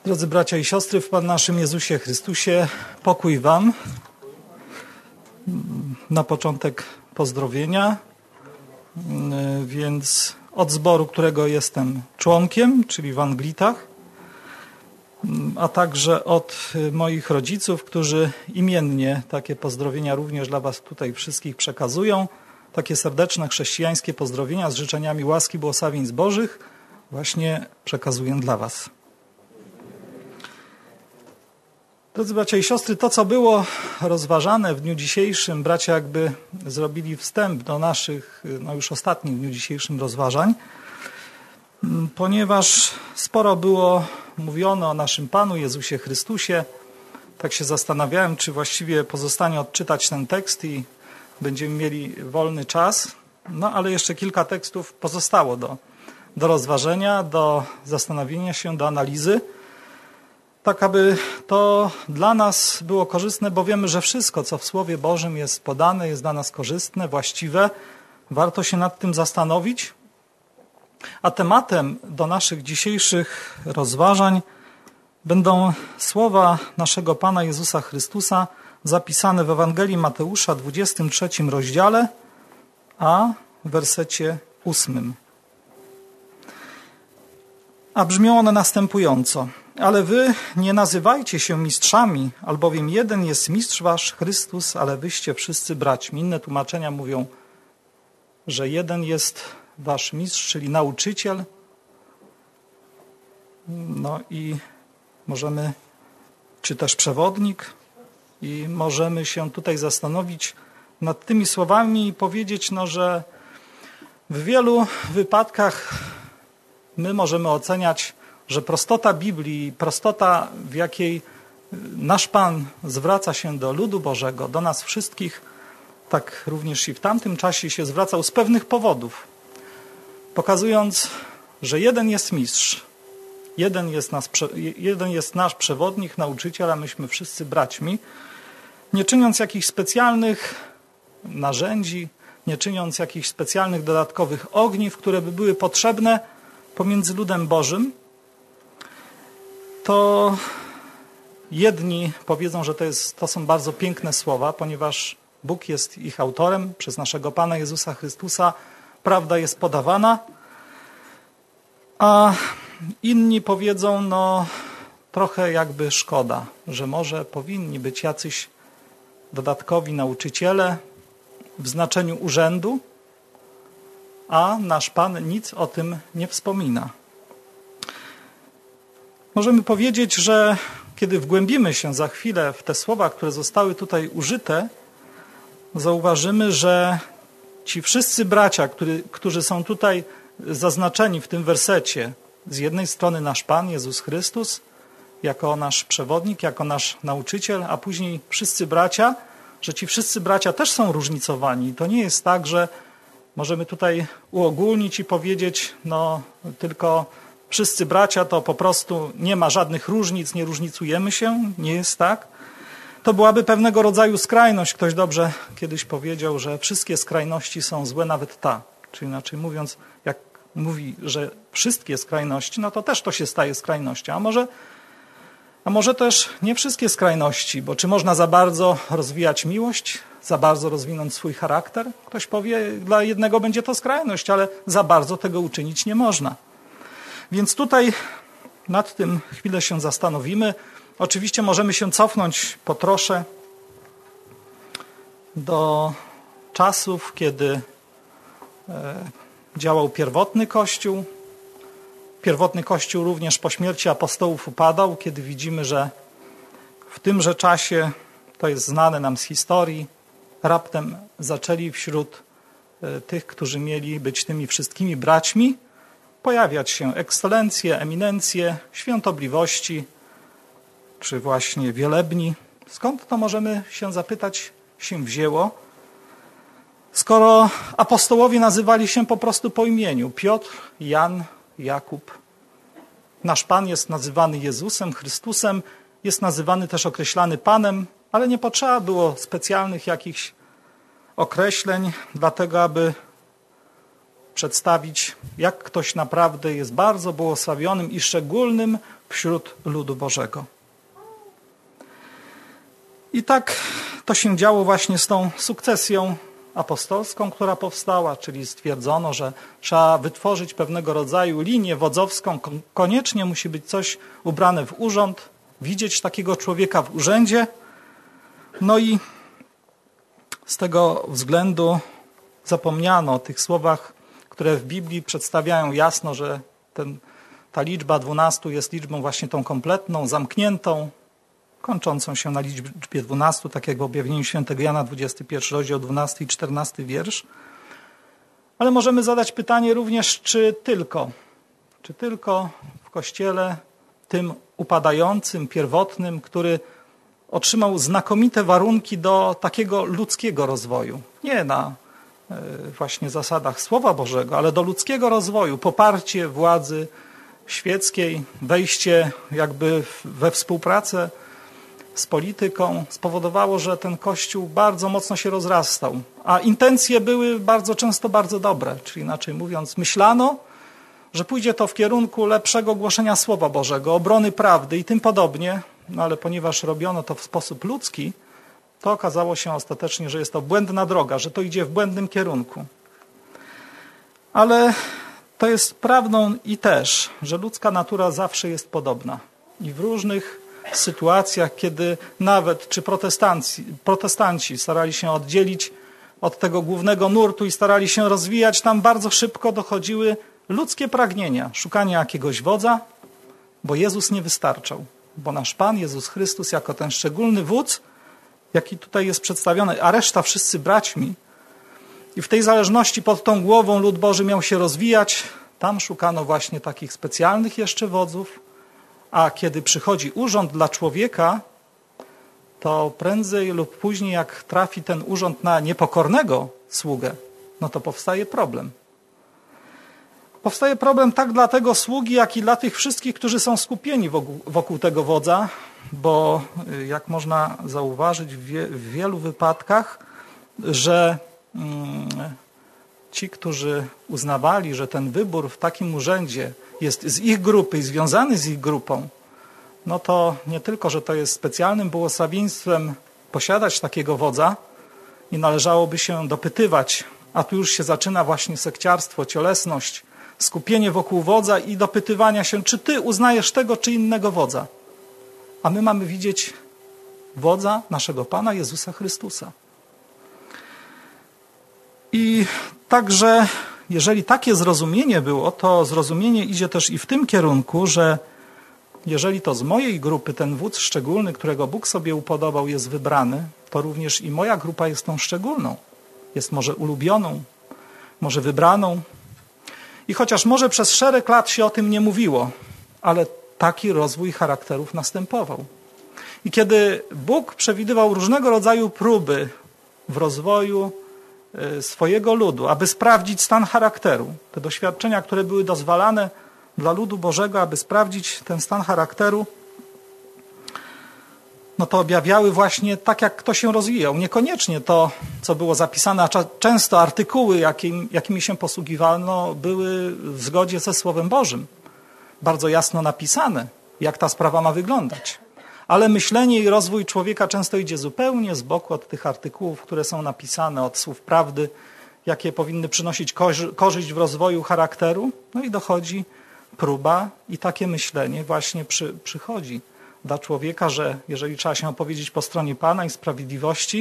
Drodzy bracia i siostry, w Panu naszym Jezusie Chrystusie, pokój wam. Na początek pozdrowienia, więc od zboru, którego jestem członkiem, czyli w Anglitach, a także od moich rodziców, którzy imiennie takie pozdrowienia również dla was tutaj wszystkich przekazują. Takie serdeczne chrześcijańskie pozdrowienia z życzeniami łaski, błogosławieństw Bożych właśnie przekazuję dla was. Drodzy bracia i siostry, to co było rozważane w dniu dzisiejszym, bracia jakby zrobili wstęp do naszych, już ostatnich w dniu dzisiejszym rozważań, ponieważ sporo było mówione o naszym Panu Jezusie Chrystusie. Tak się zastanawiałem, czy właściwie pozostanie odczytać ten tekst i będziemy mieli wolny czas, ale jeszcze kilka tekstów pozostało do rozważenia, do zastanowienia się, do analizy. Tak, aby to dla nas było korzystne, bo wiemy, że wszystko, co w Słowie Bożym jest podane, jest dla nas korzystne, właściwe. Warto się nad tym zastanowić. A tematem do naszych dzisiejszych rozważań będą słowa naszego Pana Jezusa Chrystusa zapisane w Ewangelii Mateusza, 23 rozdziale, a w wersecie 8. A brzmią one następująco. Ale wy nie nazywajcie się mistrzami, albowiem jeden jest mistrz wasz, Chrystus, ale wyście wszyscy braćmi. Inne tłumaczenia mówią, że jeden jest wasz mistrz, czyli nauczyciel. I możemy, czy też przewodnik, i możemy się tutaj zastanowić nad tymi słowami i powiedzieć, że w wielu wypadkach my możemy oceniać, że prostota Biblii, prostota, w jakiej nasz Pan zwraca się do ludu Bożego, do nas wszystkich, tak również i w tamtym czasie się zwracał z pewnych powodów, pokazując, że jeden jest mistrz, jeden jest nasz przewodnik, nauczyciel, a myśmy wszyscy braćmi, nie czyniąc jakichś specjalnych narzędzi, nie czyniąc jakichś specjalnych dodatkowych ogniw, które by były potrzebne pomiędzy ludem Bożym. To jedni powiedzą, że to są bardzo piękne słowa, ponieważ Bóg jest ich autorem, przez naszego Pana Jezusa Chrystusa prawda jest podawana, a inni powiedzą, trochę jakby szkoda, że może powinni być jacyś dodatkowi nauczyciele w znaczeniu urzędu, a nasz Pan nic o tym nie wspomina. Możemy powiedzieć, że kiedy wgłębimy się za chwilę w te słowa, które zostały tutaj użyte, zauważymy, że ci wszyscy bracia, którzy są tutaj zaznaczeni w tym wersecie, z jednej strony nasz Pan Jezus Chrystus, jako nasz przewodnik, jako nasz nauczyciel, a później wszyscy bracia, że ci wszyscy bracia też są różnicowani. To nie jest tak, że możemy tutaj uogólnić i powiedzieć, tylko wszyscy bracia to po prostu nie ma żadnych różnic, nie różnicujemy się, nie jest tak. To byłaby pewnego rodzaju skrajność. Ktoś dobrze kiedyś powiedział, że wszystkie skrajności są złe, nawet ta. Czyli inaczej mówiąc, jak mówi, że wszystkie skrajności, to też to się staje skrajnością. A może też nie wszystkie skrajności, bo czy można za bardzo rozwijać miłość, za bardzo rozwinąć swój charakter? Ktoś powie, dla jednego będzie to skrajność, ale za bardzo tego uczynić nie można. Więc tutaj nad tym chwilę się zastanowimy. Oczywiście możemy się cofnąć po trosze do czasów, kiedy działał pierwotny Kościół. Pierwotny Kościół również po śmierci apostołów upadał, kiedy widzimy, że w tymże czasie, to jest znane nam z historii, raptem zaczęli wśród tych, którzy mieli być tymi wszystkimi braćmi, pojawiać się ekscelencje, eminencje, świątobliwości, czy właśnie wielebni. Skąd to, możemy się zapytać, się wzięło? Skoro apostołowie nazywali się po prostu po imieniu, Piotr, Jan, Jakub. Nasz Pan jest nazywany Jezusem, Chrystusem, jest nazywany też określany Panem, ale nie potrzeba było specjalnych jakichś określeń, dlatego aby przedstawić, jak ktoś naprawdę jest bardzo błogosławionym i szczególnym wśród ludu Bożego. I tak to się działo właśnie z tą sukcesją apostolską, która powstała, czyli stwierdzono, że trzeba wytworzyć pewnego rodzaju linię wodzowską. Koniecznie musi być coś ubrane w urząd, widzieć takiego człowieka w urzędzie. No i z tego względu zapomniano o tych słowach, które w Biblii przedstawiają jasno, że ta liczba 12 jest liczbą właśnie tą kompletną, zamkniętą, kończącą się na liczbie 12, tak jak w objawieniu świętego Jana, 21 rozdział, 12 i 14 wiersz. Ale możemy zadać pytanie również, czy tylko w Kościele tym upadającym, pierwotnym, który otrzymał znakomite warunki do takiego ludzkiego rozwoju. Nie na właśnie zasadach Słowa Bożego, ale do ludzkiego rozwoju, poparcie władzy świeckiej, wejście jakby we współpracę z polityką spowodowało, że ten Kościół bardzo mocno się rozrastał. A intencje były bardzo często bardzo dobre, czyli inaczej mówiąc, myślano, że pójdzie to w kierunku lepszego głoszenia Słowa Bożego, obrony prawdy i tym podobnie, no ale ponieważ robiono to w sposób ludzki, to okazało się ostatecznie, że jest to błędna droga, że to idzie w błędnym kierunku. Ale to jest prawdą i też, że ludzka natura zawsze jest podobna. I w różnych sytuacjach, kiedy nawet czy protestanci starali się oddzielić od tego głównego nurtu i starali się rozwijać, tam bardzo szybko dochodziły ludzkie pragnienia, szukanie jakiegoś wodza, bo Jezus nie wystarczał. Bo nasz Pan Jezus Chrystus jako ten szczególny wódz, jaki tutaj jest przedstawiony, a reszta wszyscy braćmi. I w tej zależności pod tą głową lud Boży miał się rozwijać. Tam szukano właśnie takich specjalnych jeszcze wodzów. A kiedy przychodzi urząd dla człowieka, to prędzej lub później, jak trafi ten urząd na niepokornego sługę, no to powstaje problem. Powstaje problem tak dla tego sługi, jak i dla tych wszystkich, którzy są skupieni wokół tego wodza, bo jak można zauważyć w wielu wypadkach, że ci, którzy uznawali, że ten wybór w takim urzędzie jest z ich grupy i związany z ich grupą, no to nie tylko, że to jest specjalnym błogosławieństwem posiadać takiego wodza i należałoby się dopytywać, a tu już się zaczyna właśnie sekciarstwo, cielesność, skupienie wokół wodza i dopytywania się, czy ty uznajesz tego czy innego wodza. A my mamy widzieć wodza naszego Pana Jezusa Chrystusa. I także, jeżeli takie zrozumienie było, to zrozumienie idzie też i w tym kierunku, że jeżeli to z mojej grupy ten wódz szczególny, którego Bóg sobie upodobał, jest wybrany, to również i moja grupa jest tą szczególną. Jest może ulubioną, może wybraną. I chociaż może przez szereg lat się o tym nie mówiło, ale taki rozwój charakterów następował. I kiedy Bóg przewidywał różnego rodzaju próby w rozwoju swojego ludu, aby sprawdzić stan charakteru, te doświadczenia, które były dozwalane dla ludu Bożego, aby sprawdzić ten stan charakteru, no to objawiały właśnie tak, jak kto się rozwijał. Niekoniecznie to, co było zapisane, a często artykuły, jakimi się posługiwano, były w zgodzie ze Słowem Bożym. Bardzo jasno napisane, jak ta sprawa ma wyglądać. Ale myślenie i rozwój człowieka często idzie zupełnie z boku od tych artykułów, które są napisane, od słów prawdy, jakie powinny przynosić korzyść w rozwoju charakteru. No i dochodzi próba i takie myślenie właśnie przychodzi dla człowieka, że jeżeli trzeba się opowiedzieć po stronie Pana i sprawiedliwości,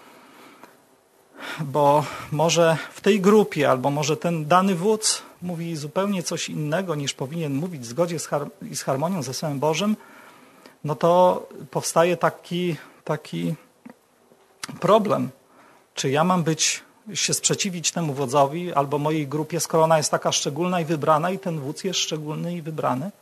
bo może w tej grupie albo może ten dany wódz mówi zupełnie coś innego niż powinien mówić w zgodzie z harmonią ze Słowem Bożym, no to powstaje taki problem. Czy ja mam się sprzeciwić temu wodzowi albo mojej grupie, skoro ona jest taka szczególna i wybrana i ten wódz jest szczególny i wybrany?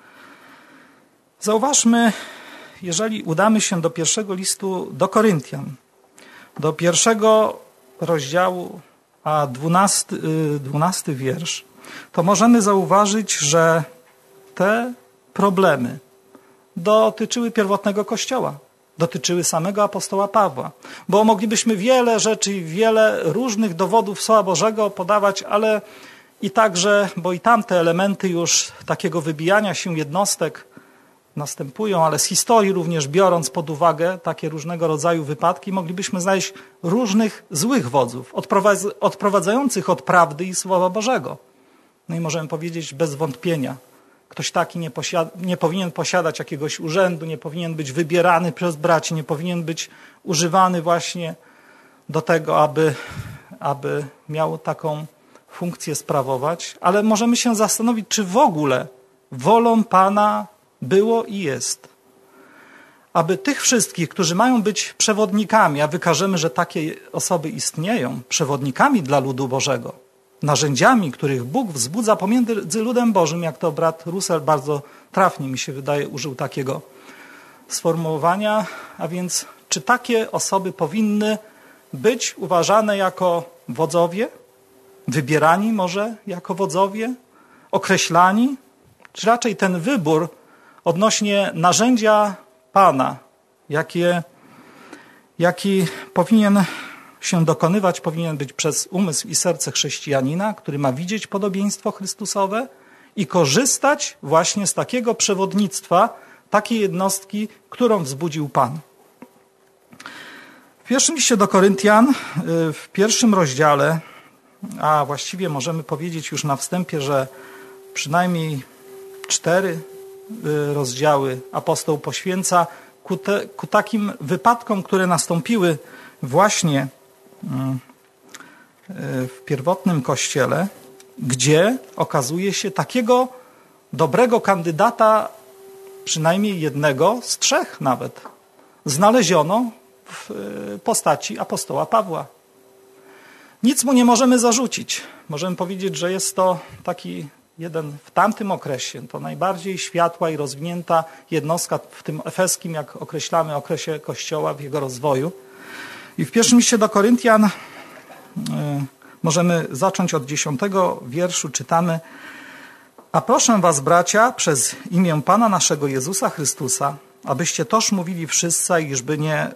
Zauważmy, jeżeli udamy się do pierwszego listu do Koryntian, do 1 rozdziału, a 12 wiersz, to możemy zauważyć, że te problemy dotyczyły pierwotnego Kościoła, dotyczyły samego apostoła Pawła, bo moglibyśmy wiele rzeczy i wiele różnych dowodów Słowa Bożego podawać, ale I także, bo i tamte elementy już takiego wybijania się jednostek następują, ale z historii również biorąc pod uwagę takie różnego rodzaju wypadki, moglibyśmy znaleźć różnych złych wodzów, odprowadzających od prawdy i Słowa Bożego. No i możemy powiedzieć bez wątpienia, ktoś taki nie powinien posiadać jakiegoś urzędu, nie powinien być wybierany przez braci, nie powinien być używany właśnie do tego, aby miał taką funkcję sprawować, ale możemy się zastanowić, czy w ogóle wolą Pana było i jest, aby tych wszystkich, którzy mają być przewodnikami, a wykażemy, że takie osoby istnieją, przewodnikami dla ludu Bożego, narzędziami, których Bóg wzbudza pomiędzy ludem Bożym, jak to brat Russell bardzo trafnie, mi się wydaje, użył takiego sformułowania, a więc czy takie osoby powinny być uważane jako wodzowie, wybierani może jako wodzowie, określani, czy raczej ten wybór odnośnie narzędzia Pana, jaki powinien się dokonywać, powinien być przez umysł i serce chrześcijanina, który ma widzieć podobieństwo Chrystusowe i korzystać właśnie z takiego przewodnictwa, takiej jednostki, którą wzbudził Pan. W pierwszym liście do Koryntian, w 1 rozdziale, a właściwie możemy powiedzieć już na wstępie, że przynajmniej 4 rozdziały apostoł poświęca ku takim wypadkom, które nastąpiły właśnie w pierwotnym Kościele, gdzie okazuje się takiego dobrego kandydata, przynajmniej jednego z 3 nawet, znaleziono w postaci apostoła Pawła. Nic mu nie możemy zarzucić. Możemy powiedzieć, że jest to taki jeden w tamtym okresie, to najbardziej światła i rozwinięta jednostka w tym efeskim, jak określamy, okresie Kościoła w jego rozwoju. I w pierwszym liście do Koryntian możemy zacząć od 10 wierszu, czytamy: A proszę was, bracia, przez imię Pana naszego Jezusa Chrystusa, abyście toż mówili wszyscy, iżby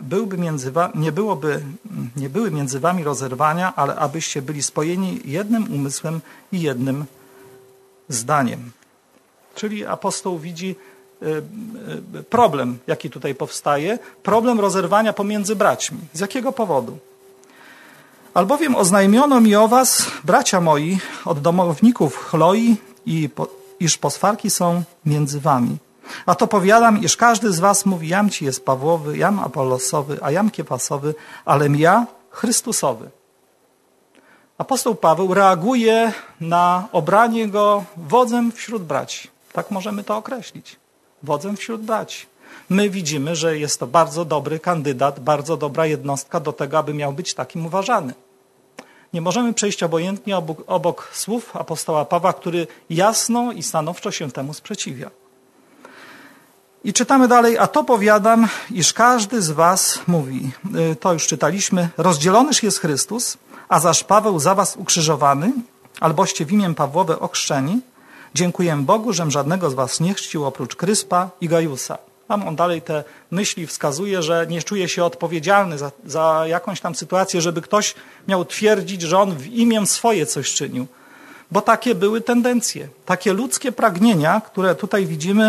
nie były między wami rozerwania, ale abyście byli spojeni jednym umysłem i jednym zdaniem. Czyli apostoł widzi problem, jaki tutaj powstaje, problem rozerwania pomiędzy braćmi. Z jakiego powodu? Albowiem oznajmiono mi o was, bracia moi, od domowników Chloi, iż poswarki są między wami. A to powiadam, iż każdy z was mówi, jam ci jest Pawłowy, jam Apollosowy, a jam Kefasowy, alem ja Chrystusowy. Apostoł Paweł reaguje na obranie go wodzem wśród braci. Tak możemy to określić. Wodzem wśród braci. My widzimy, że jest to bardzo dobry kandydat, bardzo dobra jednostka do tego, aby miał być takim uważany. Nie możemy przejść obojętnie obok słów apostoła Pawła, który jasno i stanowczo się temu sprzeciwia. I czytamy dalej, a to powiadam, iż każdy z was mówi, to już czytaliśmy, rozdzielonyż jest Chrystus, a zaś Paweł za was ukrzyżowany, alboście w imię Pawłowe ochrzczeni, dziękuję Bogu, żem żadnego z was nie chrzcił oprócz Kryspa i Gajusa. Tam on dalej te myśli wskazuje, że nie czuje się odpowiedzialny za jakąś tam sytuację, żeby ktoś miał twierdzić, że on w imię swoje coś czynił. Bo takie były tendencje, takie ludzkie pragnienia, które tutaj widzimy,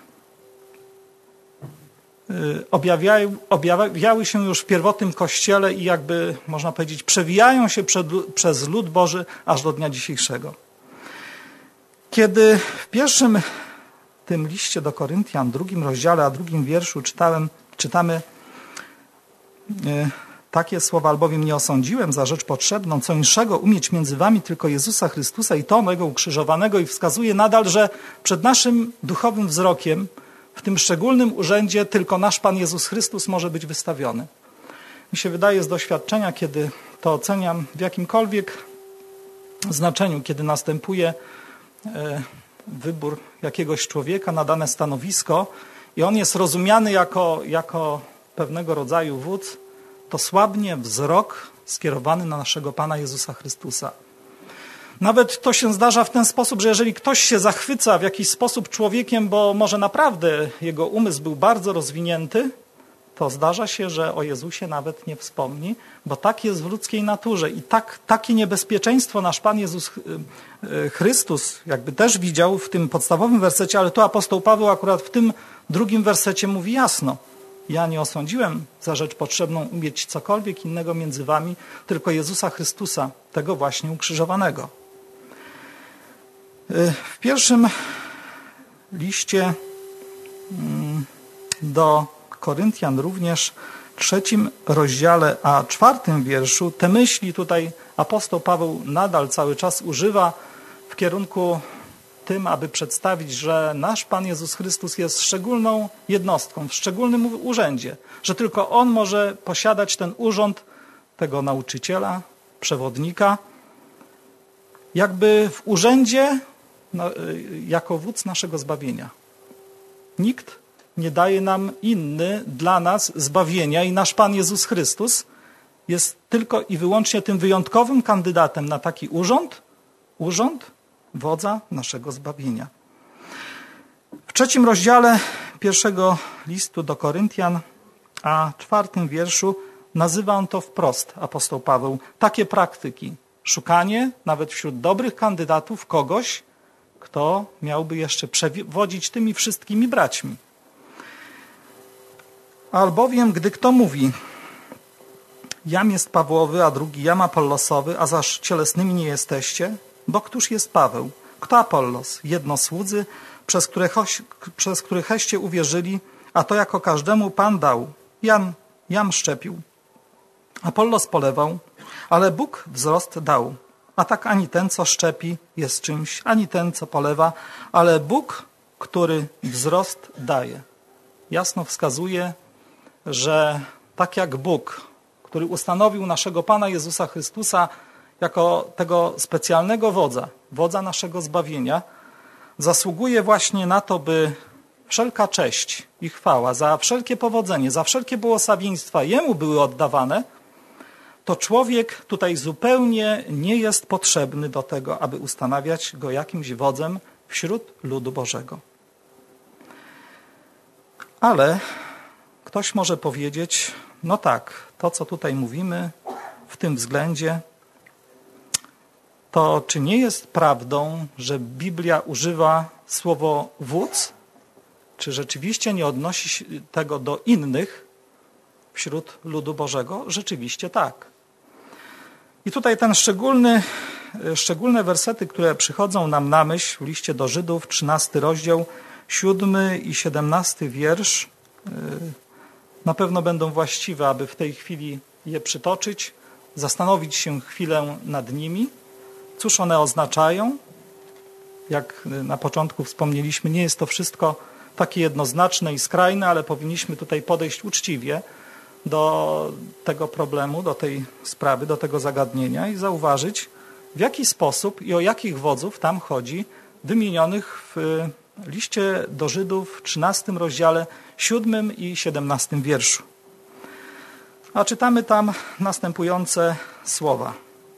objawiały się już w pierwotnym Kościele i jakby, można powiedzieć, przewijają się przez lud Boży aż do dnia dzisiejszego. Kiedy w pierwszym tym liście do Koryntian, 2 rozdziale, a 2 wierszu czytamy takie słowa, albowiem nie osądziłem za rzecz potrzebną, co inszego umieć między wami tylko Jezusa Chrystusa i to mego ukrzyżowanego, i wskazuje nadal, że przed naszym duchowym wzrokiem w tym szczególnym urzędzie tylko nasz Pan Jezus Chrystus może być wystawiony. Mi się wydaje z doświadczenia, kiedy to oceniam w jakimkolwiek znaczeniu, kiedy następuje wybór jakiegoś człowieka na dane stanowisko i on jest rozumiany jako pewnego rodzaju wódz, to słabnie wzrok skierowany na naszego Pana Jezusa Chrystusa. Nawet to się zdarza w ten sposób, że jeżeli ktoś się zachwyca w jakiś sposób człowiekiem, bo może naprawdę jego umysł był bardzo rozwinięty, to zdarza się, że o Jezusie nawet nie wspomni, bo tak jest w ludzkiej naturze i takie niebezpieczeństwo nasz Pan Jezus Chrystus jakby też widział w tym podstawowym wersecie, ale tu apostoł Paweł akurat w tym drugim wersecie mówi jasno: ja nie osądziłem za rzecz potrzebną umieć cokolwiek innego między wami, tylko Jezusa Chrystusa, tego właśnie ukrzyżowanego. W pierwszym liście do Koryntian również, 3 rozdziale, a 4 wierszu, te myśli tutaj apostoł Paweł nadal cały czas używa w kierunku tym, aby przedstawić, że nasz Pan Jezus Chrystus jest szczególną jednostką, w szczególnym urzędzie, że tylko On może posiadać ten urząd tego nauczyciela, przewodnika, jakby w urzędzie jako wódz naszego zbawienia. Nikt nie daje nam inny dla nas zbawienia i nasz Pan Jezus Chrystus jest tylko i wyłącznie tym wyjątkowym kandydatem na taki urząd wodza naszego zbawienia. W 3 rozdziale 1 listu do Koryntian, a 4 wierszu nazywa on to wprost, apostoł Paweł, takie praktyki. Szukanie nawet wśród dobrych kandydatów kogoś, kto miałby jeszcze przewodzić tymi wszystkimi braćmi. Albowiem, gdy kto mówi, jam jest Pawłowy, a drugi jam Apollosowy, a zaś cielesnymi nie jesteście, bo któż jest Paweł? Kto Apollos? Jedno słudzy, przez którychście uwierzyli, a to jako każdemu Pan dał. Jam szczepił, Apollos polewał, ale Bóg wzrost dał. A tak ani ten, co szczepi, jest czymś, ani ten, co polewa, ale Bóg, który wzrost daje. Jasno wskazuje, że tak jak Bóg, który ustanowił naszego Pana Jezusa Chrystusa jako tego specjalnego wodza naszego zbawienia, zasługuje właśnie na to, by wszelka cześć i chwała za wszelkie powodzenie, za wszelkie błogosławieństwa Jemu były oddawane, to człowiek tutaj zupełnie nie jest potrzebny do tego, aby ustanawiać go jakimś wodzem wśród ludu Bożego. Ale ktoś może powiedzieć, no tak, to co tutaj mówimy w tym względzie, to czy nie jest prawdą, że Biblia używa słowo wódz? Czy rzeczywiście nie odnosi się tego do innych wśród ludu Bożego? Rzeczywiście tak. I tutaj ten szczególne wersety, które przychodzą nam na myśl w liście do Żydów, 13 rozdział, 7 i 17 wiersz, na pewno będą właściwe, aby w tej chwili je przytoczyć, zastanowić się chwilę nad nimi. Cóż one oznaczają? Jak na początku wspomnieliśmy, nie jest to wszystko takie jednoznaczne i skrajne, ale powinniśmy tutaj podejść uczciwie do tego problemu, do tej sprawy, do tego zagadnienia i zauważyć, w jaki sposób i o jakich wodzów tam chodzi, wymienionych w liście do Żydów w 13 rozdziale, 7 i 17 wierszu. A czytamy tam następujące słowa.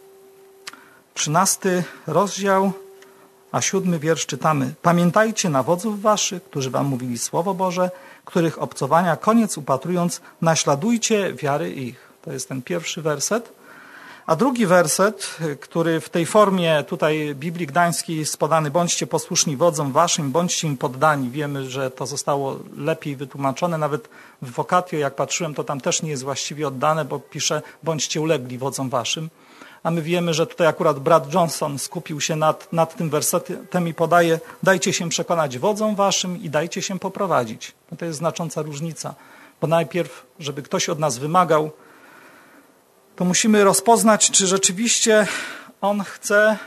13 rozdział, a 7 wiersz czytamy. Pamiętajcie na wodzów waszych, którzy wam mówili Słowo Boże, których obcowania koniec upatrując, naśladujcie wiary ich. To jest ten pierwszy werset. A drugi werset, który w tej formie tutaj Biblii Gdańskiej jest podany, bądźcie posłuszni wodzom waszym, bądźcie im poddani. Wiemy, że to zostało lepiej wytłumaczone. Nawet w Vocatio, jak patrzyłem, to tam też nie jest właściwie oddane, bo pisze, bądźcie ulegli wodzom waszym. A my wiemy, że tutaj akurat brat Johnson skupił się nad tym wersetem i podaje, dajcie się przekonać wodzom waszym i dajcie się poprowadzić. No to jest znacząca różnica, bo najpierw, żeby ktoś od nas wymagał, to musimy rozpoznać, czy rzeczywiście on chce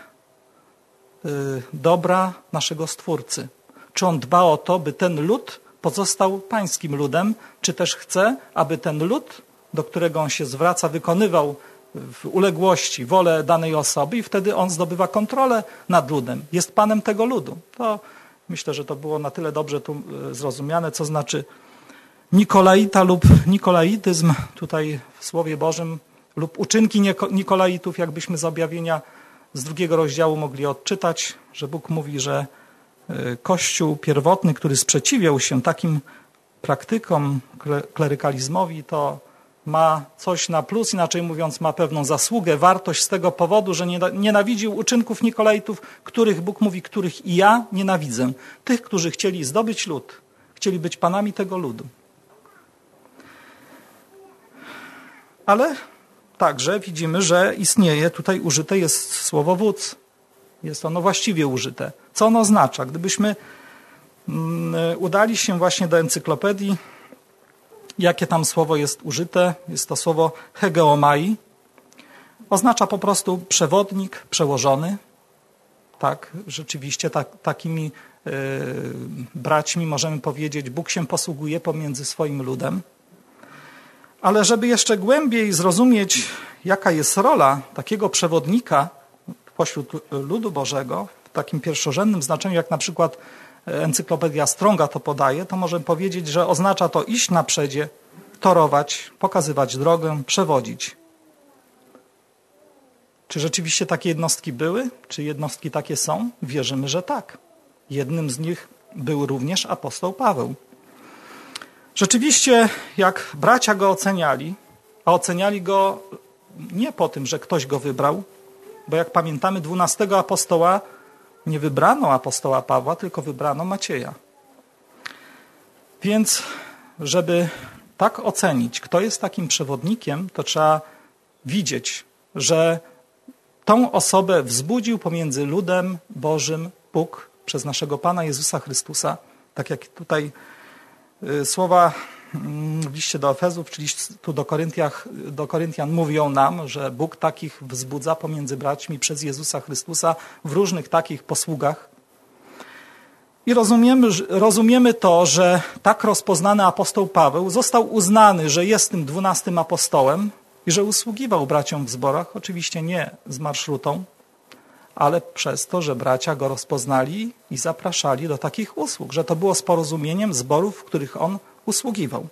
dobra naszego Stwórcy. Czy on dba o to, by ten lud pozostał pańskim ludem, czy też chce, aby ten lud, do którego on się zwraca, wykonywał w uległości wolę danej osoby i wtedy on zdobywa kontrolę nad ludem. Jest panem tego ludu. To myślę, że to było na tyle dobrze tu zrozumiane, co znaczy Nikolaita lub nikolaityzm tutaj w Słowie Bożym lub uczynki Nikolaitów, jakbyśmy z objawienia z 2 rozdziału mogli odczytać, że Bóg mówi, że Kościół pierwotny, który sprzeciwiał się takim praktykom, klerykalizmowi, to ma coś na plus, inaczej mówiąc, ma pewną zasługę, wartość z tego powodu, że nienawidził uczynków Nikolajtów, których Bóg mówi, których i ja nienawidzę. Tych, którzy chcieli zdobyć lud, chcieli być panami tego ludu. Ale także widzimy, że istnieje, tutaj użyte jest słowo wódz. Jest ono właściwie użyte. Co ono oznacza? Gdybyśmy udali się właśnie do encyklopedii, jakie tam słowo jest użyte, jest to słowo hegeomai. Oznacza po prostu przewodnik, przełożony. Tak, rzeczywiście takimi braćmi możemy powiedzieć, Bóg się posługuje pomiędzy swoim ludem. Ale żeby jeszcze głębiej zrozumieć, jaka jest rola takiego przewodnika pośród ludu Bożego, w takim pierwszorzędnym znaczeniu, jak na przykład encyklopedia Stronga to podaje, to możemy powiedzieć, że oznacza to iść na przedzie, torować, pokazywać drogę, przewodzić. Czy rzeczywiście takie jednostki były? Czy jednostki takie są? Wierzymy, że tak. Jednym z nich był również apostoł Paweł. Rzeczywiście, jak bracia go oceniali, a oceniali go nie po tym, że ktoś go wybrał, bo jak pamiętamy, 12 apostoła nie wybrano apostoła Pawła, tylko wybrano Macieja. Więc, żeby tak ocenić, kto jest takim przewodnikiem, to trzeba widzieć, że tą osobę wzbudził pomiędzy ludem Bożym Bóg przez naszego Pana Jezusa Chrystusa. Tak jak tutaj słowa w liście do Efezów, czyli tu do Koryntian mówią nam, że Bóg takich wzbudza pomiędzy braćmi przez Jezusa Chrystusa w różnych takich posługach. I rozumiemy to, że tak rozpoznany apostoł Paweł został uznany, że jest tym 12 apostołem i że usługiwał braciom w zborach, oczywiście nie z marszrutą, ale przez to, że bracia go rozpoznali i zapraszali do takich usług, że to było z porozumieniem zborów, w których on usługiwał.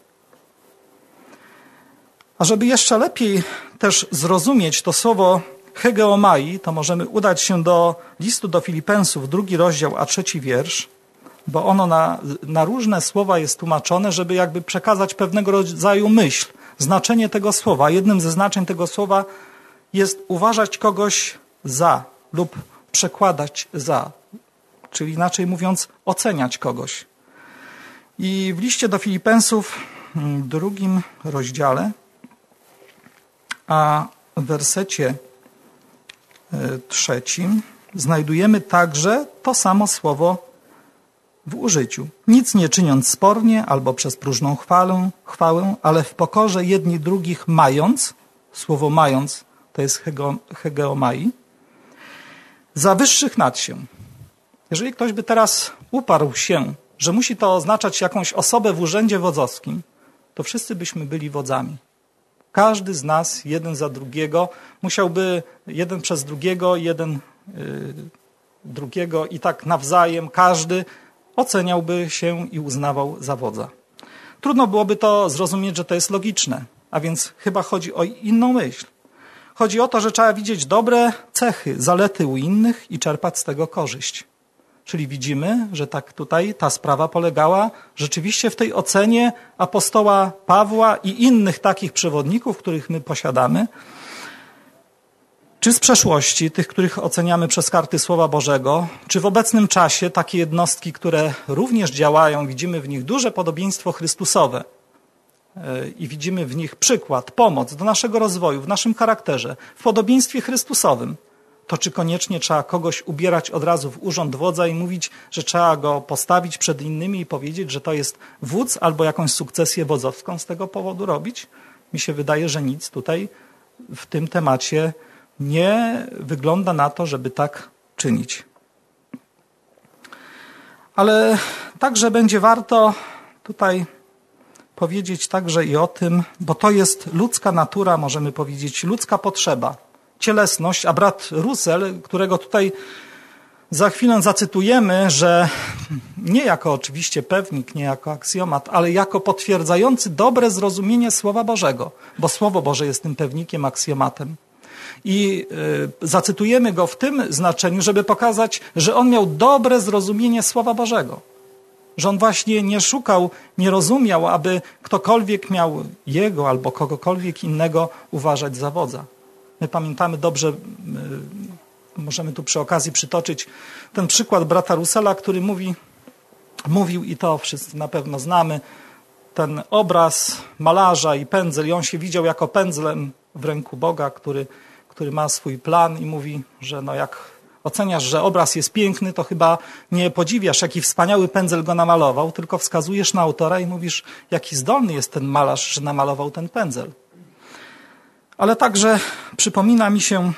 A żeby jeszcze lepiej też zrozumieć to słowo hegeomai, to możemy udać się do listu do Filipensów, 2 rozdział, a 3 wiersz, bo ono na różne słowa jest tłumaczone, żeby jakby przekazać pewnego rodzaju myśl, znaczenie tego słowa. Jednym ze znaczeń tego słowa jest uważać kogoś za lub przekładać za, czyli inaczej mówiąc oceniać kogoś. I w liście do Filipensów, 2 rozdziale, a w wersecie 3 znajdujemy także to samo słowo w użyciu. Nic nie czyniąc spornie albo przez próżną chwałę, ale w pokorze jedni drugich mając, słowo mając to jest hegeomai, za wyższych nad się. Jeżeli ktoś by teraz uparł się, że musi to oznaczać jakąś osobę w urzędzie wodzowskim, to wszyscy byśmy byli wodzami. Każdy z nas, jeden za drugiego, musiałby jeden przez drugiego, jeden drugiego i tak nawzajem każdy oceniałby się i uznawał za wodza. Trudno byłoby to zrozumieć, że to jest logiczne, a więc chyba chodzi o inną myśl. Chodzi o to, że trzeba widzieć dobre cechy, zalety u innych i czerpać z tego korzyść. Czyli widzimy, że tak tutaj ta sprawa polegała rzeczywiście w tej ocenie apostoła Pawła i innych takich przewodników, których my posiadamy, czy z przeszłości, tych, których oceniamy przez karty Słowa Bożego, czy w obecnym czasie takie jednostki, które również działają, widzimy w nich duże podobieństwo Chrystusowe i widzimy w nich przykład, pomoc do naszego rozwoju, w naszym charakterze, w podobieństwie Chrystusowym. To czy koniecznie trzeba kogoś ubierać od razu w urząd wodza i mówić, że trzeba go postawić przed innymi i powiedzieć, że to jest wódz albo jakąś sukcesję wodzowską z tego powodu robić? Mi się wydaje, że nic tutaj w tym temacie nie wygląda na to, żeby tak czynić. Ale także będzie warto tutaj powiedzieć także i o tym, bo to jest ludzka natura, możemy powiedzieć, ludzka potrzeba, cielesność, a brat Russell, którego tutaj za chwilę zacytujemy, że nie jako oczywiście pewnik, nie jako aksjomat, ale jako potwierdzający dobre zrozumienie Słowa Bożego, bo Słowo Boże jest tym pewnikiem, aksjomatem. I zacytujemy go w tym znaczeniu, żeby pokazać, że on miał dobre zrozumienie Słowa Bożego. że on właśnie nie szukał, nie rozumiał, aby ktokolwiek miał jego albo kogokolwiek innego uważać za wodza. My pamiętamy dobrze, możemy tu przy okazji przytoczyć ten przykład brata Russella, który mówił, i to wszyscy na pewno znamy, ten obraz malarza i pędzel, i on się widział jako pędzlem w ręku Boga, który ma swój plan i mówi, że no jak oceniasz, że obraz jest piękny, to chyba nie podziwiasz, jaki wspaniały pędzel go namalował, tylko wskazujesz na autora i mówisz, jaki zdolny jest ten malarz, że namalował ten pędzel. Ale także przypomina mi się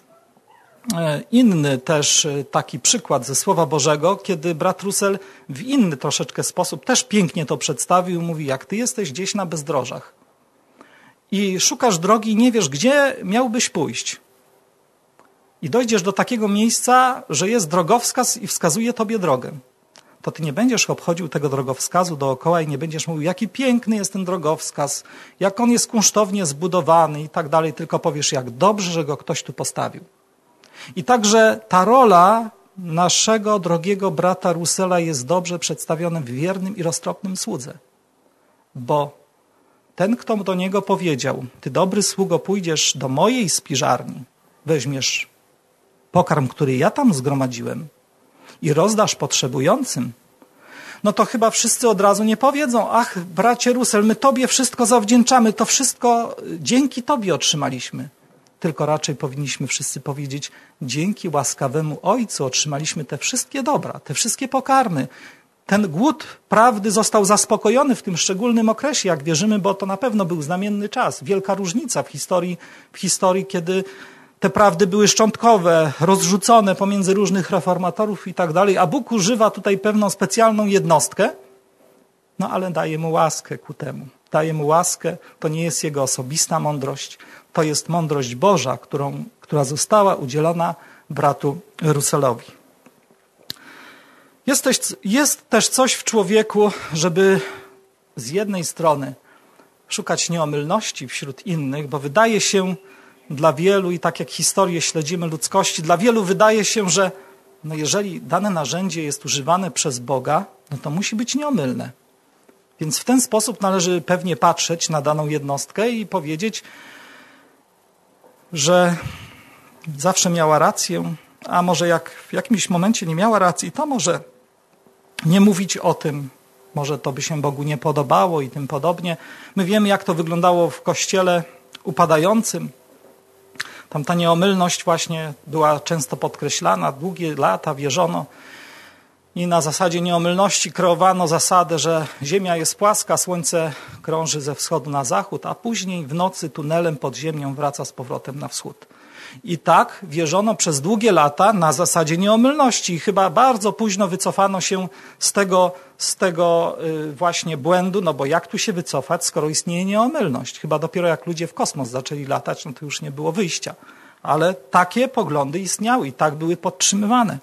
inny też taki przykład ze Słowa Bożego, kiedy brat Russell w inny troszeczkę sposób też pięknie to przedstawił. Mówi, jak ty jesteś gdzieś na bezdrożach i szukasz drogi i nie wiesz, gdzie miałbyś pójść. I dojdziesz do takiego miejsca, że jest drogowskaz i wskazuje tobie drogę. To ty nie będziesz obchodził tego drogowskazu dookoła i nie będziesz mówił, jaki piękny jest ten drogowskaz, jak on jest kunsztownie zbudowany i tak dalej, tylko powiesz, jak dobrze, że go ktoś tu postawił. I także ta rola naszego drogiego brata Russella jest dobrze przedstawiona w wiernym i roztropnym słudze. Bo ten, kto do niego powiedział, ty dobry sługo, pójdziesz do mojej spiżarni, weźmiesz pokarm, który ja tam zgromadziłem i rozdasz potrzebującym, no to chyba wszyscy od razu nie powiedzą, ach, bracie Russell, my tobie wszystko zawdzięczamy, to wszystko dzięki tobie otrzymaliśmy. Tylko raczej powinniśmy wszyscy powiedzieć, dzięki łaskawemu Ojcu otrzymaliśmy te wszystkie dobra, te wszystkie pokarmy. Ten głód prawdy został zaspokojony w tym szczególnym okresie, jak wierzymy, bo to na pewno był znamienny czas. Wielka różnica w historii, kiedy te prawdy były szczątkowe, rozrzucone pomiędzy różnych reformatorów i tak dalej, a Bóg używa tutaj pewną specjalną jednostkę, no ale daje mu łaskę ku temu. Daje mu łaskę, to nie jest jego osobista mądrość, to jest mądrość Boża, która została udzielona bratu Russellowi. Jest też coś w człowieku, żeby z jednej strony szukać nieomylności wśród innych, bo wydaje się dla wielu, i tak jak historię śledzimy ludzkości, dla wielu wydaje się, że no jeżeli dane narzędzie jest używane przez Boga, no to musi być nieomylne. Więc w ten sposób należy pewnie patrzeć na daną jednostkę i powiedzieć, że zawsze miała rację, a może jak w jakimś momencie nie miała racji, to może nie mówić o tym, może to by się Bogu nie podobało i tym podobnie. My wiemy, jak to wyglądało w kościele upadającym. Tam ta nieomylność właśnie była często podkreślana, długie lata wierzono i na zasadzie nieomylności kreowano zasadę, że ziemia jest płaska, słońce krąży ze wschodu na zachód, a później w nocy tunelem pod ziemią wraca z powrotem na wschód. I tak wierzono przez długie lata na zasadzie nieomylności. I chyba bardzo późno wycofano się z tego właśnie błędu, no bo jak tu się wycofać, skoro istnieje nieomylność? Chyba dopiero jak ludzie w kosmos zaczęli latać, no to już nie było wyjścia. Ale takie poglądy istniały i tak były podtrzymywane.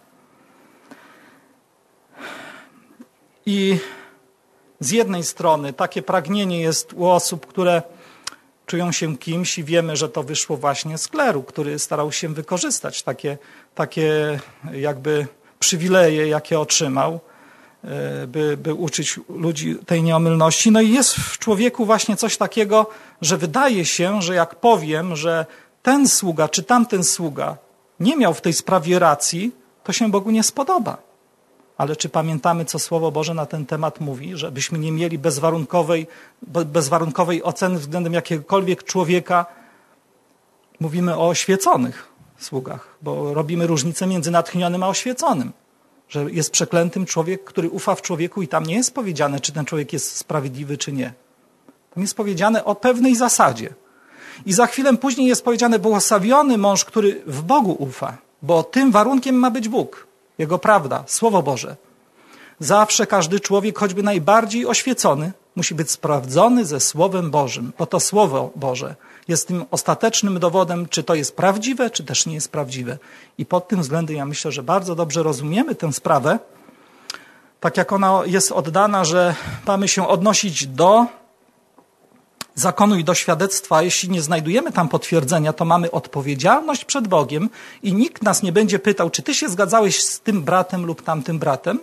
I z jednej strony takie pragnienie jest u osób, które czują się kimś i wiemy, że to wyszło właśnie z kleru, który starał się wykorzystać takie jakby przywileje, jakie otrzymał, by uczyć ludzi tej nieomylności. No i jest w człowieku właśnie coś takiego, że wydaje się, że jak powiem, że ten sługa czy tamten sługa nie miał w tej sprawie racji, to się Bogu nie spodoba. Ale czy pamiętamy, co Słowo Boże na ten temat mówi, żebyśmy nie mieli bezwarunkowej oceny względem jakiegokolwiek człowieka? Mówimy o oświeconych sługach, bo robimy różnicę między natchnionym a oświeconym. Że jest przeklętym człowiek, który ufa w człowieku i tam nie jest powiedziane, czy ten człowiek jest sprawiedliwy, czy nie. Tam jest powiedziane o pewnej zasadzie. I za chwilę później jest powiedziane błogosławiony mąż, który w Bogu ufa, bo tym warunkiem ma być Bóg. Jego prawda, Słowo Boże. Zawsze każdy człowiek, choćby najbardziej oświecony, musi być sprawdzony ze Słowem Bożym, bo to Słowo Boże jest tym ostatecznym dowodem, czy to jest prawdziwe, czy też nie jest prawdziwe. I pod tym względem ja myślę, że bardzo dobrze rozumiemy tę sprawę, tak jak ona jest oddana, że mamy się odnosić do zakonu i do świadectwa. Jeśli nie znajdujemy tam potwierdzenia, to mamy odpowiedzialność przed Bogiem i nikt nas nie będzie pytał, czy ty się zgadzałeś z tym bratem lub tamtym bratem,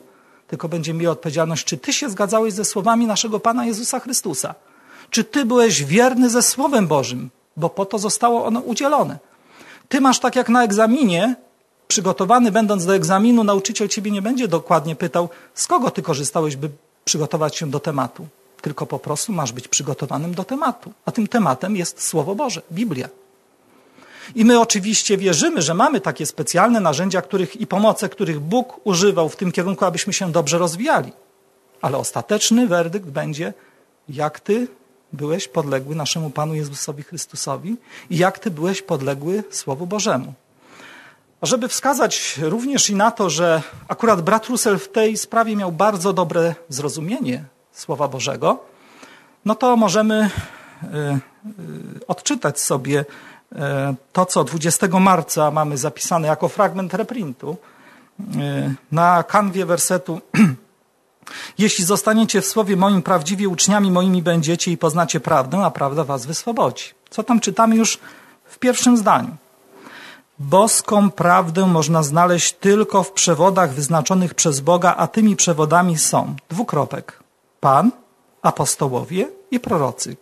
tylko będziemy mieli odpowiedzialność, czy ty się zgadzałeś ze słowami naszego Pana Jezusa Chrystusa. Czy ty byłeś wierny ze Słowem Bożym, bo po to zostało ono udzielone. Ty masz tak jak na egzaminie, przygotowany będąc do egzaminu, nauczyciel ciebie nie będzie dokładnie pytał, z kogo ty korzystałeś, by przygotować się do tematu. Tylko po prostu masz być przygotowanym do tematu. A tym tematem jest Słowo Boże, Biblia. I my oczywiście wierzymy, że mamy takie specjalne narzędzia i pomoce, których Bóg używał w tym kierunku, abyśmy się dobrze rozwijali. Ale ostateczny werdykt będzie, jak ty byłeś podległy naszemu Panu Jezusowi Chrystusowi i jak ty byłeś podległy Słowu Bożemu. A żeby wskazać również i na to, że akurat brat Russell w tej sprawie miał bardzo dobre zrozumienie Słowa Bożego, no to możemy odczytać sobie to, co 20 marca mamy zapisane jako fragment reprintu na kanwie wersetu Jeśli zostaniecie w słowie moim prawdziwie uczniami moimi będziecie i poznacie prawdę, a prawda was wyswobodzi. Co tam czytamy już w pierwszym zdaniu. Boską prawdę można znaleźć tylko w przewodach wyznaczonych przez Boga, a tymi przewodami są, Pan, apostołowie i prorocy,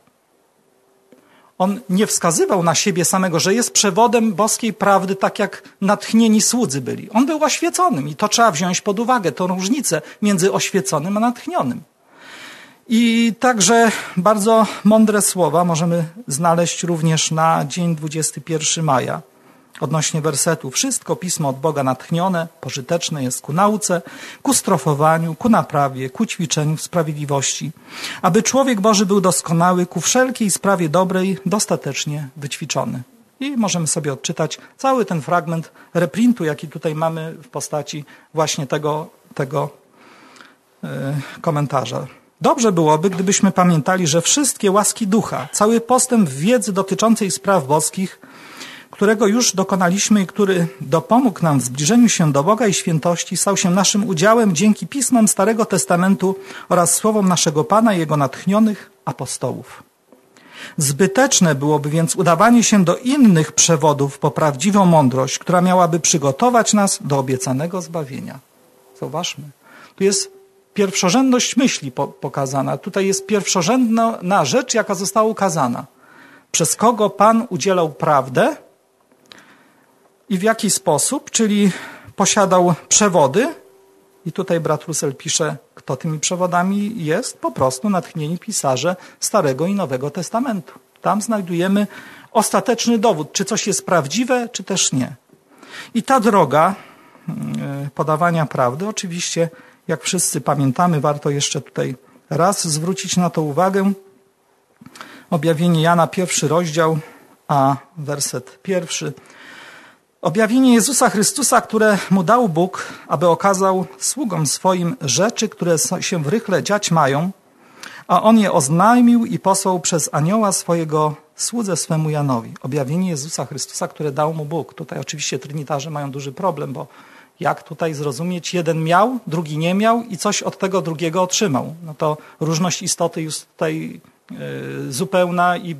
On nie wskazywał na siebie samego, że jest przewodem boskiej prawdy, tak jak natchnieni słudzy byli. On był oświeconym i to trzeba wziąć pod uwagę, tę różnicę między oświeconym a natchnionym. I także bardzo mądre słowa możemy znaleźć również na dzień 21 maja. Odnośnie wersetu, wszystko Pismo od Boga natchnione, pożyteczne jest ku nauce, ku strofowaniu, ku naprawie, ku ćwiczeniu w sprawiedliwości, aby człowiek Boży był doskonały, ku wszelkiej sprawie dobrej, dostatecznie wyćwiczony. I możemy sobie odczytać cały ten fragment reprintu, jaki tutaj mamy w postaci właśnie tego komentarza. Dobrze byłoby, gdybyśmy pamiętali, że wszystkie łaski ducha, cały postęp w wiedzy dotyczącej spraw boskich, którego już dokonaliśmy i który dopomógł nam w zbliżeniu się do Boga i świętości, stał się naszym udziałem dzięki pismom Starego Testamentu oraz słowom naszego Pana i Jego natchnionych apostołów. Zbyteczne byłoby więc udawanie się do innych przewodów po prawdziwą mądrość, która miałaby przygotować nas do obiecanego zbawienia. Zauważmy, tu jest pierwszorzędność myśli pokazana. Tutaj jest pierwszorzędna rzecz, jaka została ukazana. Przez kogo Pan udzielał prawdę i w jaki sposób, czyli posiadał przewody. I tutaj brat Russell pisze, kto tymi przewodami jest. Po prostu natchnieni pisarze Starego i Nowego Testamentu. Tam znajdujemy ostateczny dowód, czy coś jest prawdziwe, czy też nie. I ta droga podawania prawdy, oczywiście, jak wszyscy pamiętamy, warto jeszcze tutaj raz zwrócić na to uwagę. Objawienie Jana, 1 rozdział, a werset 1. Objawienie Jezusa Chrystusa, które mu dał Bóg, aby okazał sługom swoim rzeczy, które się w rychle dziać mają, a on je oznajmił i posłał przez anioła swojego słudze swemu Janowi. Objawienie Jezusa Chrystusa, które dał mu Bóg. Tutaj oczywiście trynitarze mają duży problem, bo jak tutaj zrozumieć? Jeden miał, drugi nie miał i coś od tego drugiego otrzymał. No to różność istoty jest tutaj zupełna i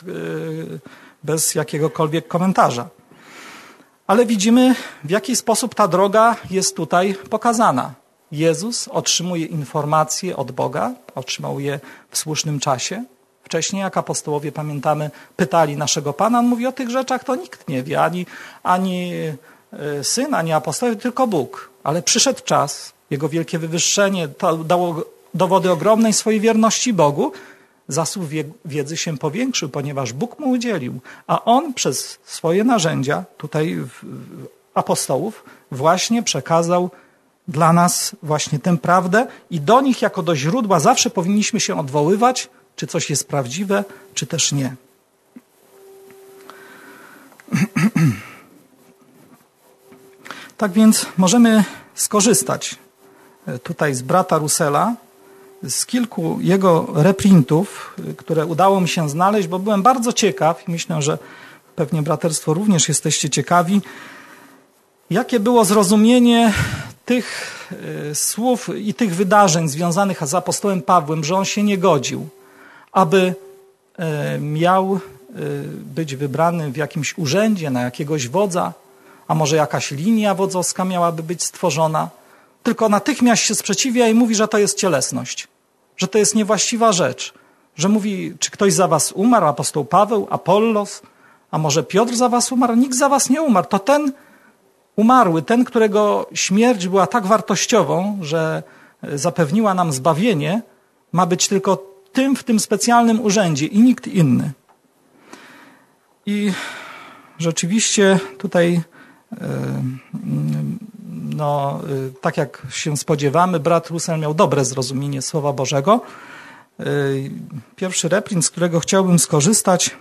bez jakiegokolwiek komentarza. Ale widzimy, w jaki sposób ta droga jest tutaj pokazana. Jezus otrzymuje informacje od Boga, otrzymał je w słusznym czasie. Wcześniej, jak apostołowie, pamiętamy, pytali naszego Pana, on mówi o tych rzeczach, to nikt nie wie, ani Syn, ani apostołowie, tylko Bóg. Ale przyszedł czas, Jego wielkie wywyższenie dało dowody ogromnej swojej wierności Bogu, zasób wiedzy się powiększył, ponieważ Bóg mu udzielił, a on przez swoje narzędzia, tutaj apostołów, właśnie przekazał dla nas właśnie tę prawdę i do nich jako do źródła zawsze powinniśmy się odwoływać, czy coś jest prawdziwe, czy też nie. Tak więc możemy skorzystać tutaj z brata Russella, z kilku jego reprintów, które udało mi się znaleźć, bo byłem bardzo ciekaw i myślę, że pewnie braterstwo również jesteście ciekawi, jakie było zrozumienie tych słów i tych wydarzeń związanych z apostołem Pawłem, że on się nie godził, aby miał być wybrany w jakimś urzędzie na jakiegoś wodza, a może jakaś linia wodzowska miałaby być stworzona. tylko natychmiast się sprzeciwia i mówi, że to jest cielesność, że to jest niewłaściwa rzecz, że mówi, czy ktoś za was umarł, apostoł Paweł, Apollos, a może Piotr za was umarł? Nikt za was nie umarł. To ten umarły, ten, którego śmierć była tak wartościową, że zapewniła nam zbawienie, ma być tylko tym w tym specjalnym urzędzie i nikt inny. I rzeczywiście tutaj, tak jak się spodziewamy, brat Russell miał dobre zrozumienie Słowa Bożego. Pierwszy reprint, z którego chciałbym skorzystać,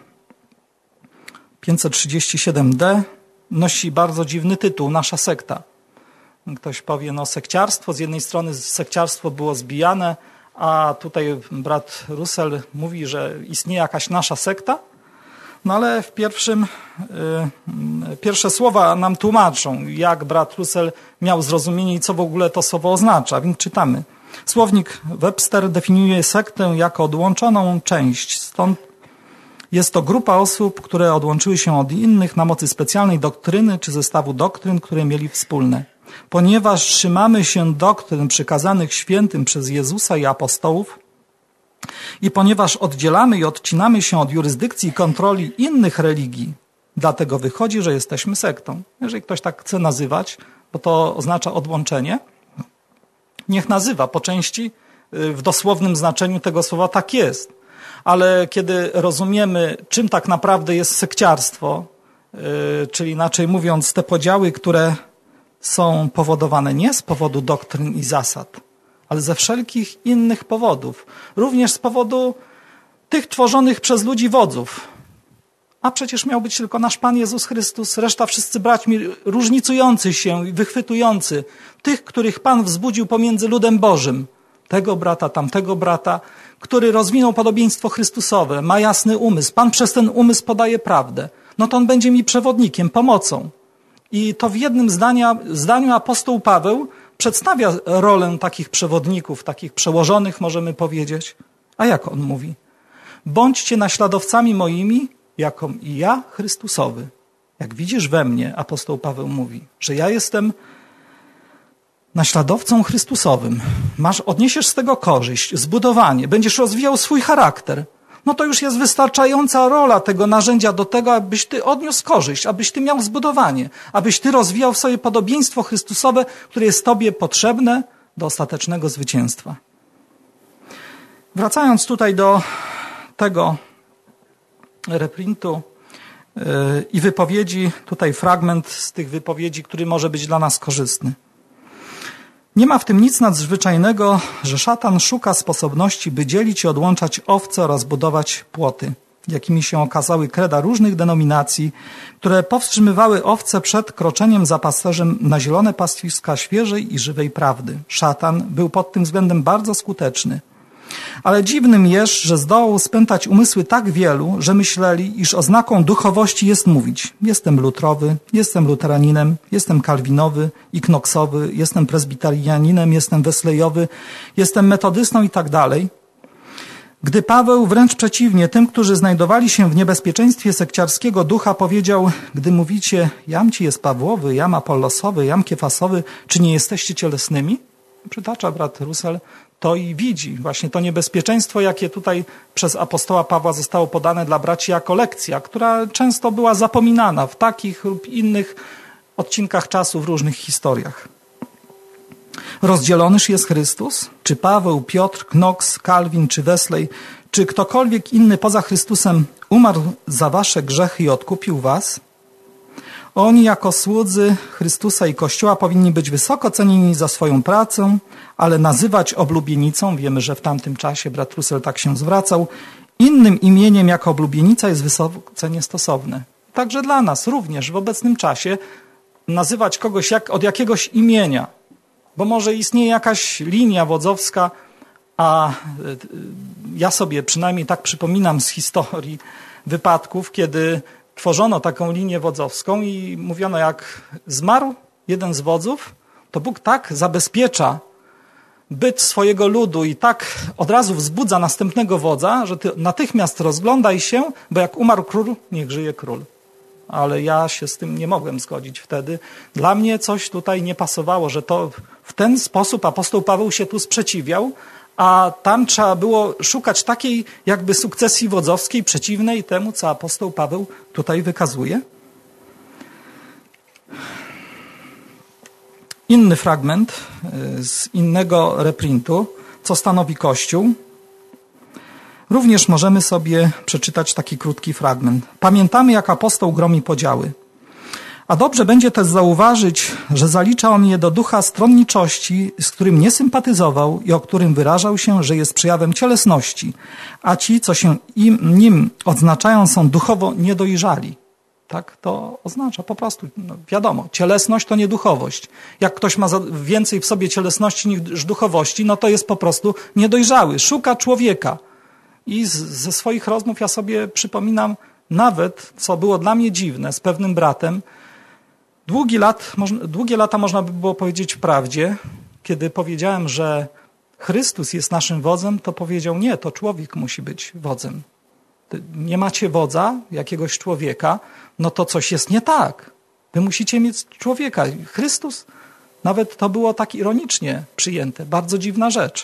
537D, nosi bardzo dziwny tytuł, Nasza sekta. Ktoś powie, sekciarstwo, z jednej strony sekciarstwo było zbijane, a tutaj brat Russell mówi, że istnieje jakaś nasza sekta, ale w pierwsze słowa nam tłumaczą, jak brat Russell miał zrozumienie i co w ogóle to słowo oznacza. Więc czytamy. Słownik Webster definiuje sektę jako odłączoną część. Stąd jest to grupa osób, które odłączyły się od innych na mocy specjalnej doktryny czy zestawu doktryn, które mieli wspólne. Ponieważ trzymamy się doktryn przykazanych świętym przez Jezusa i apostołów i ponieważ oddzielamy i odcinamy się od jurysdykcji i kontroli innych religii, dlatego wychodzi, że jesteśmy sektą. Jeżeli ktoś tak chce nazywać, bo to oznacza odłączenie, niech nazywa po części w dosłownym znaczeniu tego słowa tak jest. Ale kiedy rozumiemy, czym tak naprawdę jest sekciarstwo, czyli inaczej mówiąc te podziały, które są powodowane nie z powodu doktryn i zasad, ale ze wszelkich innych powodów. Również z powodu tych tworzonych przez ludzi wodzów. A przecież miał być tylko nasz Pan Jezus Chrystus, reszta wszyscy braćmi różnicujący się i wychwytujący. Tych, których Pan wzbudził pomiędzy ludem Bożym. Tego brata, tamtego brata, który rozwinął podobieństwo Chrystusowe, ma jasny umysł. Pan przez ten umysł podaje prawdę. To on będzie mi przewodnikiem, pomocą. I to w jednym zdaniu apostoł Paweł przedstawia rolę takich przewodników, takich przełożonych, możemy powiedzieć. A jak on mówi? Bądźcie naśladowcami moimi, jako i ja Chrystusowy. Jak widzisz we mnie, apostoł Paweł mówi, że ja jestem naśladowcą Chrystusowym. Odniesiesz z tego korzyść, zbudowanie, będziesz rozwijał swój charakter. To już jest wystarczająca rola tego narzędzia do tego, abyś ty odniósł korzyść, abyś ty miał zbudowanie, abyś ty rozwijał w sobie podobieństwo Chrystusowe, które jest tobie potrzebne do ostatecznego zwycięstwa. Wracając tutaj do tego reprintu i wypowiedzi, tutaj fragment z tych wypowiedzi, który może być dla nas korzystny. Nie ma w tym nic nadzwyczajnego, że szatan szuka sposobności, by dzielić i odłączać owce oraz budować płoty, jakimi się okazały kreda różnych denominacji, które powstrzymywały owce przed kroczeniem za pasterzem na zielone pastwiska świeżej i żywej prawdy. Szatan był pod tym względem bardzo skuteczny. Ale dziwnym jest, że zdołał spętać umysły tak wielu, że myśleli, iż oznaką duchowości jest mówić: jestem lutrowy, jestem luteraninem, jestem kalwinowy i knoksowy, jestem prezbiterianinem, jestem weslejowy, jestem metodystą i tak dalej. Gdy Paweł wręcz przeciwnie, tym, którzy znajdowali się w niebezpieczeństwie sekciarskiego ducha, powiedział: gdy mówicie, jam ci jest Pawłowy, jam Apollosowy, jam Kefasowy, czy nie jesteście cielesnymi? Przytacza brat Russell to i widzi właśnie to niebezpieczeństwo, jakie tutaj przez apostoła Pawła zostało podane dla braci jako lekcja, która często była zapominana w takich lub innych odcinkach czasu w różnych historiach. Rozdzielonyż jest Chrystus? Czy Paweł, Piotr, Knox, Kalwin czy Wesley, czy ktokolwiek inny poza Chrystusem umarł za wasze grzechy i odkupił was? Oni jako słudzy Chrystusa i Kościoła powinni być wysoko cenieni za swoją pracę, ale nazywać oblubienicą, wiemy, że w tamtym czasie brat Russell tak się zwracał, innym imieniem jako oblubienica jest wysoce niestosowne. Także dla nas również w obecnym czasie nazywać kogoś od jakiegoś imienia, bo może istnieje jakaś linia wodzowska, a ja sobie przynajmniej tak przypominam z historii wypadków, kiedy tworzono taką linię wodzowską i mówiono, jak zmarł jeden z wodzów, to Bóg tak zabezpiecza byt swojego ludu i tak od razu wzbudza następnego wodza, że ty natychmiast rozglądaj się, bo jak umarł król, niech żyje król. Ale ja się z tym nie mogłem zgodzić wtedy. Dla mnie coś tutaj nie pasowało, że to w ten sposób apostoł Paweł się tu sprzeciwiał, a tam trzeba było szukać takiej jakby sukcesji wodzowskiej przeciwnej temu, co apostoł Paweł tutaj wykazuje. Inny fragment z innego reprintu, co stanowi Kościół. Również możemy sobie przeczytać taki krótki fragment. Pamiętamy, jak apostoł gromi podziały. A dobrze będzie też zauważyć, że zalicza on je do ducha stronniczości, z którym nie sympatyzował i o którym wyrażał się, że jest przejawem cielesności, a ci, co się nim odznaczają, są duchowo niedojrzali. Tak to oznacza po prostu, wiadomo, cielesność to nie duchowość. Jak ktoś ma więcej w sobie cielesności niż duchowości, no to jest po prostu niedojrzały, szuka człowieka. I ze swoich rozmów ja sobie przypominam nawet, co było dla mnie dziwne, z pewnym bratem. Długie lata można by było powiedzieć wprawdzie, kiedy powiedziałem, że Chrystus jest naszym wodzem, to powiedział, nie, to człowiek musi być wodzem. Nie macie wodza, jakiegoś człowieka, no to coś jest nie tak. Wy musicie mieć człowieka. Chrystus, nawet to było tak ironicznie przyjęte. Bardzo dziwna rzecz.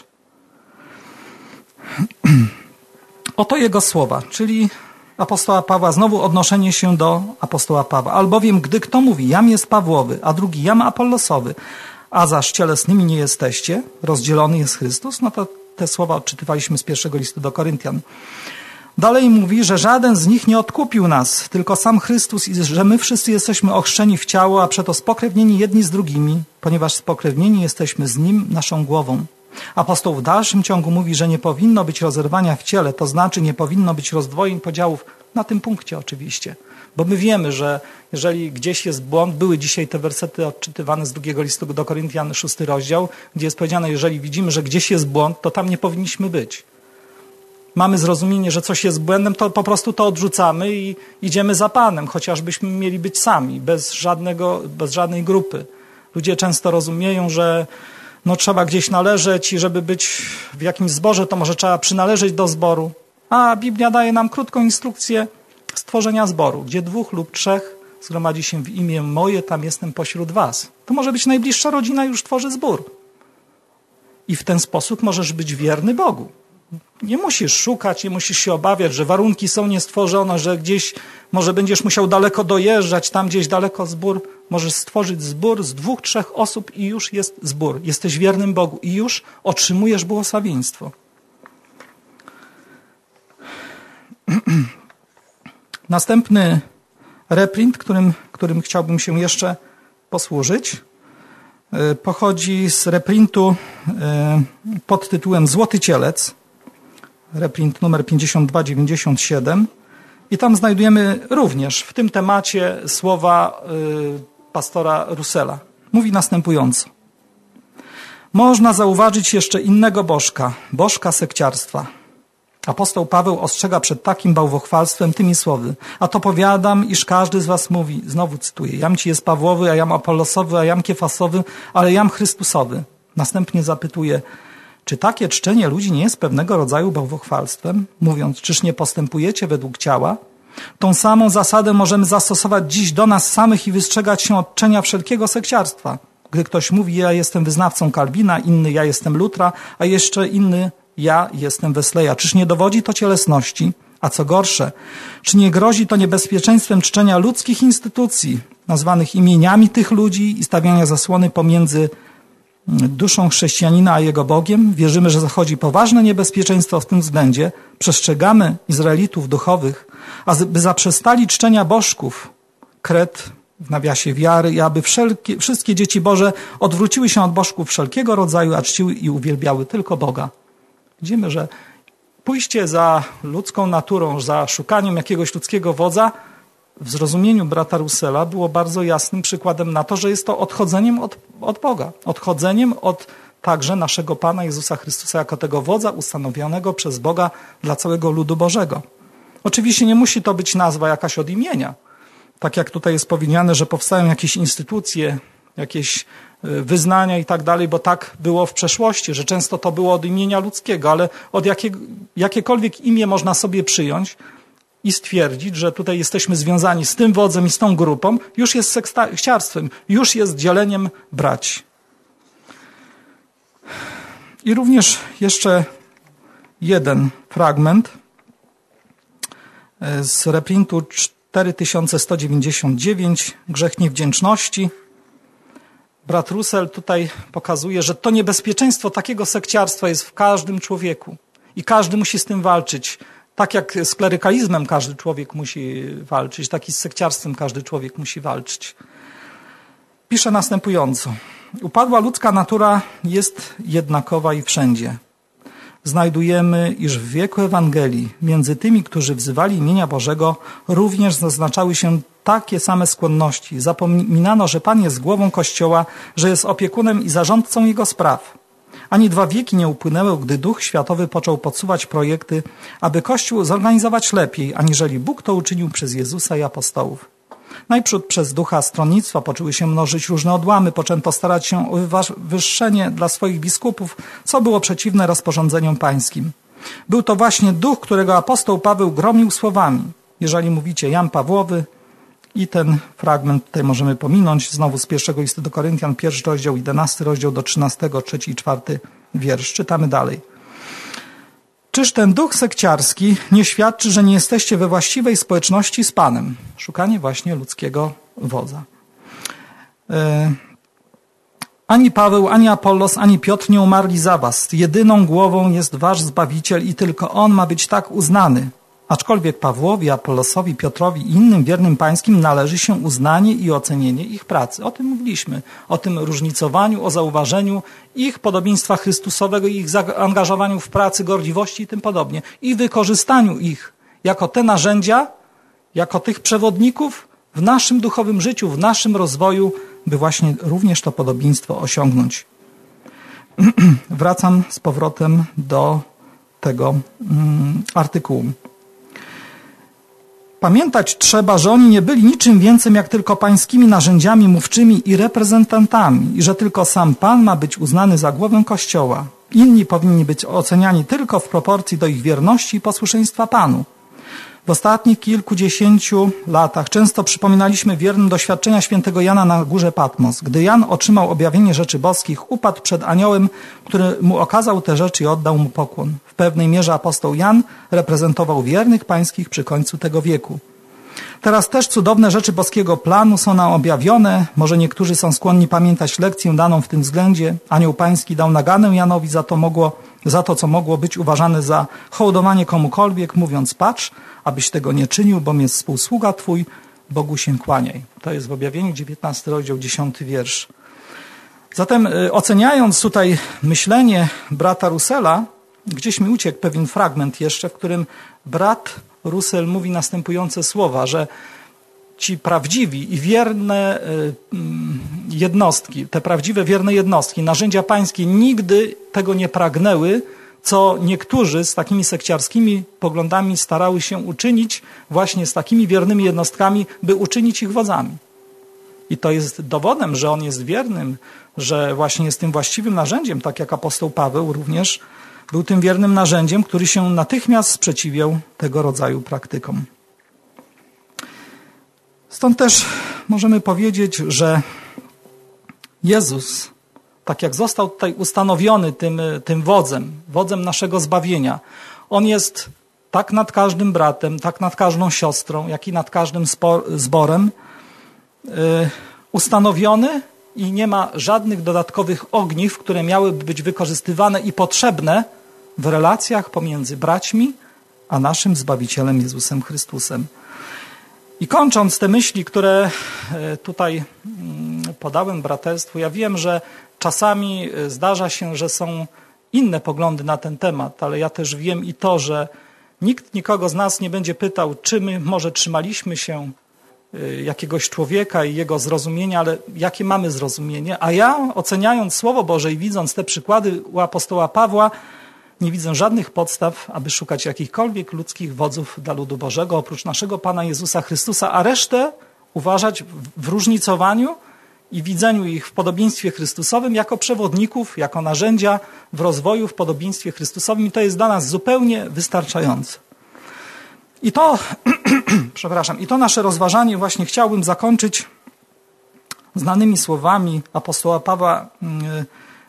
Oto jego słowa, czyli apostoła Pawła, znowu odnoszenie się do apostoła Pawła. Albowiem, gdy kto mówi, jam jest Pawłowy, a drugi jam Apollosowy, a zaś cielesnymi nie jesteście, rozdzielony jest Chrystus, no to te słowa odczytywaliśmy z pierwszego listu do Koryntian. Dalej mówi, że żaden z nich nie odkupił nas, tylko sam Chrystus i że my wszyscy jesteśmy ochrzczeni w ciało, a przeto spokrewnieni jedni z drugimi, ponieważ spokrewnieni jesteśmy z Nim, naszą głową. Apostoł w dalszym ciągu mówi, że nie powinno być rozerwania w ciele, to znaczy nie powinno być rozdwojeń, podziałów, na tym punkcie oczywiście. Bo my wiemy, że jeżeli gdzieś jest błąd, były dzisiaj te wersety odczytywane z drugiego listu do Koryntian, 6 rozdział, gdzie jest powiedziane, jeżeli widzimy, że gdzieś jest błąd, to tam nie powinniśmy być. Mamy zrozumienie, że coś jest błędem, to po prostu to odrzucamy i idziemy za Panem, chociażbyśmy mieli być sami, bez żadnej grupy. Ludzie często rozumieją, że trzeba gdzieś należeć i żeby być w jakimś zborze, to może trzeba przynależeć do zboru. A Biblia daje nam krótką instrukcję stworzenia zboru, gdzie 2 lub 3 zgromadzi się w imię moje, tam jestem pośród was. To może być najbliższa rodzina, już tworzy zbór. I w ten sposób możesz być wierny Bogu. Nie musisz szukać, nie musisz się obawiać, że warunki są niestworzone, że gdzieś może będziesz musiał daleko dojeżdżać, tam gdzieś daleko zbór. Możesz stworzyć zbór z 2-3 osób i już jest zbór. Jesteś wiernym Bogu i już otrzymujesz błogosławieństwo. Następny reprint, którym chciałbym się jeszcze posłużyć, pochodzi z reprintu pod tytułem Złoty Cielec. Reprint numer 5297 i tam znajdujemy również w tym temacie słowa pastora Russella. Mówi następująco. Można zauważyć jeszcze innego bożka sekciarstwa. Apostoł Paweł ostrzega przed takim bałwochwalstwem tymi słowy. A to powiadam, iż każdy z was mówi, znowu cytuję, jam ci jest Pawłowy, a jam Apollosowy, a jam Kefasowy, ale jam Chrystusowy. Następnie zapytuje, czy takie czczenie ludzi nie jest pewnego rodzaju bałwochwalstwem? Mówiąc, czyż nie postępujecie według ciała? Tą samą zasadę możemy zastosować dziś do nas samych i wystrzegać się od czczenia wszelkiego sekciarstwa. Gdy ktoś mówi, ja jestem wyznawcą Kalwina, inny ja jestem Lutra, a jeszcze inny ja jestem Wesleya. Czyż nie dowodzi to cielesności? A co gorsze, czy nie grozi to niebezpieczeństwem czczenia ludzkich instytucji, nazwanych imieniami tych ludzi i stawiania zasłony pomiędzy duszą chrześcijanina a jego Bogiem? Wierzymy, że zachodzi poważne niebezpieczeństwo w tym względzie. Przestrzegamy Izraelitów duchowych, aby zaprzestali czczenia bożków, kret, w nawiasie wiary, i aby wszystkie dzieci Boże odwróciły się od bożków wszelkiego rodzaju, a czciły i uwielbiały tylko Boga. Widzimy, że pójście za ludzką naturą, za szukaniem jakiegoś ludzkiego wodza w zrozumieniu brata Russella było bardzo jasnym przykładem na to, że jest to odchodzeniem od Boga. Odchodzeniem od także naszego Pana Jezusa Chrystusa jako tego wodza ustanowionego przez Boga dla całego ludu Bożego. Oczywiście nie musi to być nazwa jakaś od imienia. Tak jak tutaj jest powiedziane, że powstają jakieś instytucje, jakieś wyznania i tak dalej, bo tak było w przeszłości, że często to było od imienia ludzkiego, ale od jakiekolwiek imię można sobie przyjąć i stwierdzić, że tutaj jesteśmy związani z tym wodzem i z tą grupą, już jest sekciarstwem, już jest dzieleniem braci. I również jeszcze jeden fragment z reprintu 4199, Grzech niewdzięczności. Brat Russell tutaj pokazuje, że to niebezpieczeństwo takiego sekciarstwa jest w każdym człowieku i każdy musi z tym walczyć. Tak jak z klerykalizmem każdy człowiek musi walczyć, tak i z sekciarstwem każdy człowiek musi walczyć. Pisze następująco. Upadła ludzka natura jest jednakowa i wszędzie. Znajdujemy, iż w wieku Ewangelii między tymi, którzy wzywali imienia Bożego, również zaznaczały się takie same skłonności. Zapominano, że Pan jest głową Kościoła, że jest opiekunem i zarządcą jego spraw. Ani 2 wieki nie upłynęły, gdy Duch Światowy począł podsuwać projekty, aby Kościół zorganizować lepiej, aniżeli Bóg to uczynił przez Jezusa i apostołów. Najprzód przez ducha stronnictwa poczęły się mnożyć różne odłamy, poczęto starać się o wywyższenie dla swoich biskupów, co było przeciwne rozporządzeniom pańskim. Był to właśnie duch, którego apostoł Paweł gromił słowami. Jeżeli mówicie Jan Pawłowy, i ten fragment tutaj możemy pominąć, znowu z 1 listu do Koryntian, 1 rozdział, 11 rozdział do 13, 3 i 4 wiersz. Czytamy dalej. Czyż ten duch sekciarski nie świadczy, że nie jesteście we właściwej społeczności z Panem? Szukanie właśnie ludzkiego wodza. Ani Paweł, ani Apollos, ani Piotr nie umarli za was. Jedyną głową jest wasz Zbawiciel i tylko On ma być tak uznany. Aczkolwiek Pawłowi, Apollosowi, Piotrowi i innym wiernym pańskim należy się uznanie i ocenienie ich pracy. O tym mówiliśmy, o tym różnicowaniu, o zauważeniu ich podobieństwa Chrystusowego, ich zaangażowaniu w pracy, gorliwości i tym podobnie. I wykorzystaniu ich jako te narzędzia, jako tych przewodników w naszym duchowym życiu, w naszym rozwoju, by właśnie również to podobieństwo osiągnąć. Wracam z powrotem do tego artykułu. Pamiętać trzeba, że oni nie byli niczym więcej jak tylko pańskimi narzędziami mówczymi i reprezentantami i że tylko sam Pan ma być uznany za głowę Kościoła. Inni powinni być oceniani tylko w proporcji do ich wierności i posłuszeństwa Panu. W ostatnich kilkudziesięciu latach często przypominaliśmy wiernym doświadczenia świętego Jana na górze Patmos. Gdy Jan otrzymał objawienie rzeczy boskich, upadł przed aniołem, który mu okazał te rzeczy i oddał mu pokłon. W pewnej mierze apostoł Jan reprezentował wiernych pańskich przy końcu tego wieku. Teraz też cudowne rzeczy boskiego planu są nam objawione. Może niektórzy są skłonni pamiętać lekcję daną w tym względzie. Anioł pański dał naganę Janowi za to, co mogło być uważane za hołdowanie komukolwiek, mówiąc: patrz, abyś tego nie czynił, bom jest współsługa twój, Bogu się kłaniaj. To jest w objawieniu 19 rozdział, 10 wiersz. Zatem oceniając tutaj myślenie brata Russella, gdzieś mi uciekł pewien fragment jeszcze, w którym brat Russell mówi następujące słowa, że ci prawdziwi i wierne jednostki, te prawdziwe wierne jednostki, narzędzia pańskie nigdy tego nie pragnęły, co niektórzy z takimi sekciarskimi poglądami starały się uczynić właśnie z takimi wiernymi jednostkami, by uczynić ich wodzami. I to jest dowodem, że on jest wiernym, że właśnie jest tym właściwym narzędziem, tak jak apostoł Paweł również był tym wiernym narzędziem, który się natychmiast sprzeciwiał tego rodzaju praktykom. Stąd też możemy powiedzieć, że Jezus, tak jak został tutaj ustanowiony tym wodzem naszego zbawienia, On jest tak nad każdym bratem, tak nad każdą siostrą, jak i nad każdym zborem ustanowiony i nie ma żadnych dodatkowych ogniw, które miałyby być wykorzystywane i potrzebne w relacjach pomiędzy braćmi a naszym Zbawicielem Jezusem Chrystusem. I kończąc te myśli, które tutaj podałem braterstwu, ja wiem, że czasami zdarza się, że są inne poglądy na ten temat, ale ja też wiem i to, że nikt nikogo z nas nie będzie pytał, czy my może trzymaliśmy się jakiegoś człowieka i jego zrozumienia, ale jakie mamy zrozumienie. A ja, oceniając Słowo Boże i widząc te przykłady u apostoła Pawła, nie widzę żadnych podstaw, aby szukać jakichkolwiek ludzkich wodzów dla ludu Bożego, oprócz naszego Pana Jezusa Chrystusa, a resztę uważać w różnicowaniu i widzeniu ich w podobieństwie Chrystusowym jako przewodników, jako narzędzia w rozwoju w podobieństwie Chrystusowym. I to jest dla nas zupełnie wystarczające. I to, i to nasze rozważanie właśnie chciałbym zakończyć znanymi słowami apostoła Pawła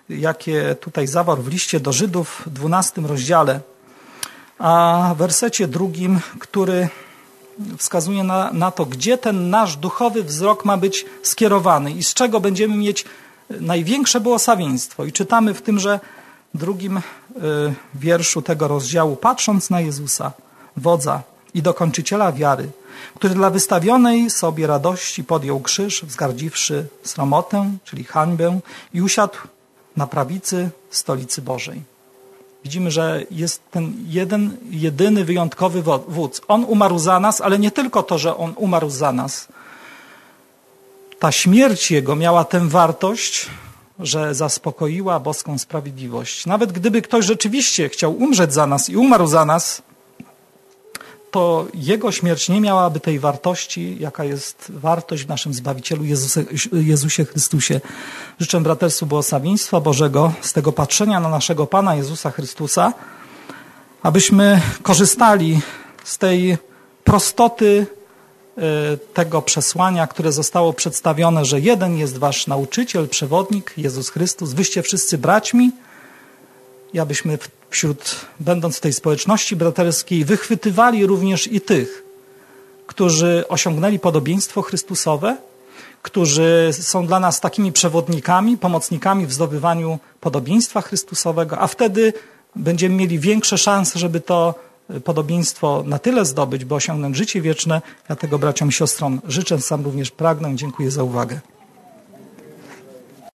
jakie tutaj zawarł w liście do Żydów w 12 rozdziale, a w wersecie 2, który wskazuje na to, gdzie ten nasz duchowy wzrok ma być skierowany i z czego będziemy mieć największe błogosławieństwo. I czytamy w tymże 2 wierszu tego rozdziału: patrząc na Jezusa, wodza i dokończyciela wiary, który dla wystawionej sobie radości podjął krzyż, wzgardziwszy sromotę, czyli hańbę, i usiadł na prawicy stolicy Bożej. Widzimy, że jest ten jedyny wyjątkowy wódz. On umarł za nas, ale nie tylko to, że on umarł za nas. Ta śmierć jego miała tę wartość, że zaspokoiła boską sprawiedliwość. Nawet gdyby ktoś rzeczywiście chciał umrzeć za nas i umarł za nas, to jego śmierć nie miałaby tej wartości, jaka jest wartość w naszym Zbawicielu Jezusie Chrystusie. Życzę braterstwu błogosławieństwa Bożego z tego patrzenia na naszego Pana Jezusa Chrystusa, abyśmy korzystali z tej prostoty tego przesłania, które zostało przedstawione, że jeden jest wasz nauczyciel, przewodnik, Jezus Chrystus, wyście wszyscy braćmi, i abyśmy będąc w tej społeczności braterskiej, wychwytywali również i tych, którzy osiągnęli podobieństwo Chrystusowe, którzy są dla nas takimi przewodnikami, pomocnikami w zdobywaniu podobieństwa Chrystusowego, a wtedy będziemy mieli większe szanse, żeby to podobieństwo na tyle zdobyć, by osiągnąć życie wieczne. Ja tego braciom i siostrom życzę, sam również pragnę. Dziękuję za uwagę.